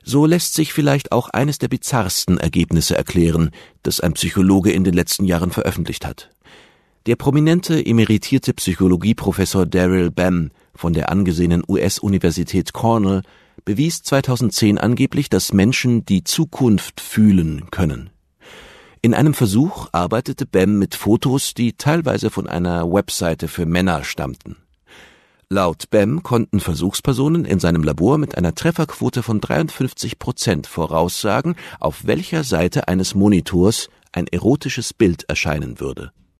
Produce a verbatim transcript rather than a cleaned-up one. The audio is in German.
So lässt sich vielleicht auch eines der bizarrsten Ergebnisse erklären, das ein Psychologe in den letzten Jahren veröffentlicht hat. Der prominente emeritierte Psychologieprofessor Daryl Bem von der angesehenen U S-Universität Cornell bewies zweitausendzehn angeblich, dass Menschen die Zukunft fühlen können. In einem Versuch arbeitete Bem mit Fotos, die teilweise von einer Webseite für Männer stammten. Laut Bem konnten Versuchspersonen in seinem Labor mit einer Trefferquote von dreiundfünfzig Prozent voraussagen, auf welcher Seite eines Monitors ein erotisches Bild erscheinen würde.